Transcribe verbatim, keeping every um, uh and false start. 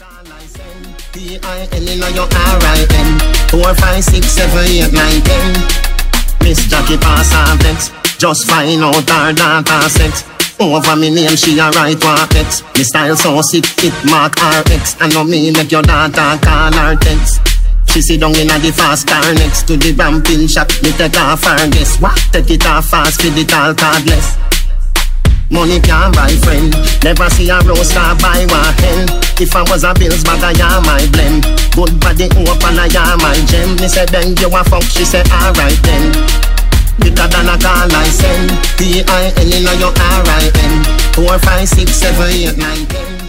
P I N in your R I N four, five, six, seven, eight, nine, ten Miss Jackie pass her vex. Just find out her data sex. Over me name she a write one X. Me style so sick it mark R X. I know me make your data call her text. She sit down in a the fast car next to the ramping shop. Me take off her guess. What? Take it off fast with it all cardless. Money can't buy friend. Never see a roaster buy one hen. If I was a bills bag I am my blend. Good body open I am my gem. Me say bang you a fuck. She say alright then. Bigger than a call I send. P I N in your R I N four, five, six, seven, eight, nine, ten